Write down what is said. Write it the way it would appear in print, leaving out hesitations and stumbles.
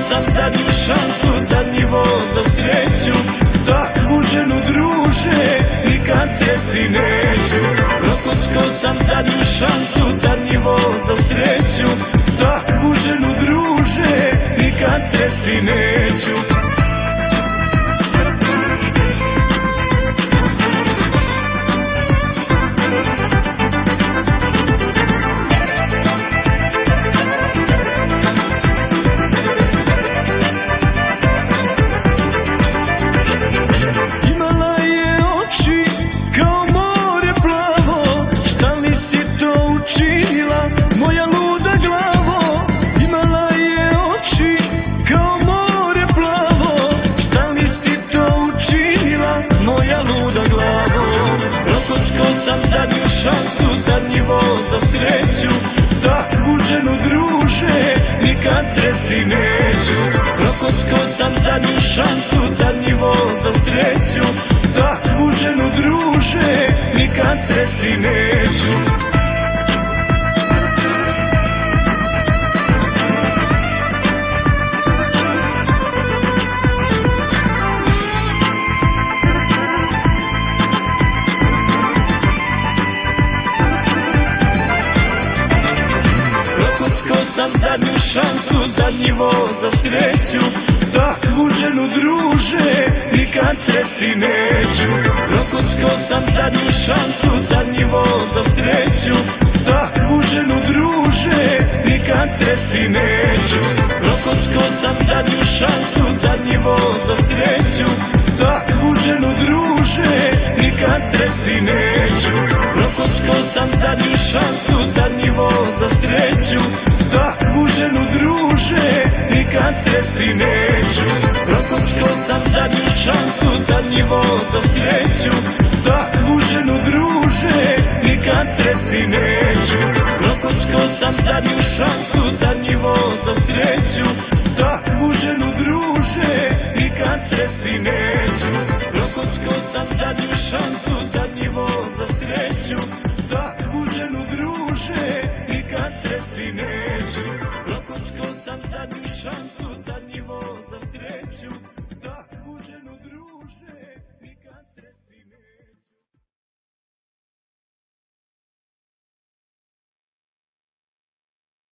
sam zadnju šansu, zadnji voz za sreću. Takvu ženu, druže, nikad cesti neću. Prokockao sam zadnju šansu, zadnji voz za sreću. Takvu ženu, druže, nikad cesti neću. Moja luda glavo, imala je oči kao more plavo. Šta li si to učinila, moja luda glavo? Prokockao sam zadnju šansu, zadnji voz za sreću. Takvu ženu, druže, nikad sresti neću. Prokockao sam zadnju šansu, zadnji voz za sreću. Takvu ženu, druže, nikad sresti neću. Prokockao sam zadnju šansu, zadnji voz za sreću. Takvu ženu, druže, nikad sresti neću. Prokockao sam zadnju šansu, zadnji voz za sreću. Takvu ženu, druže, nikad sresti neću. Prokockao sam zadnju šansu, zadnji voz za sreću. Takvu ženu, druže, nikad sresti neću. Prokockao sam zadnju šansu, zadnji voz za sreću. Takvu ženu, druže, nikad sresti neću. Prokockao sam zadnju šansu, zadnji voz za sreću. Takvu ženu, druže, nikad sresti neću. Prokockao sam zadnju šansu, zadnji voz za sreću. Takvu ženu, druže, nikad sresti neću. Prokockao sam zadnju šansu, zadnji voz za sreću. Takvu ženu, druže, nikad sresti neću. Prokockao sam zadnju šansu, zadnji voz za sreću.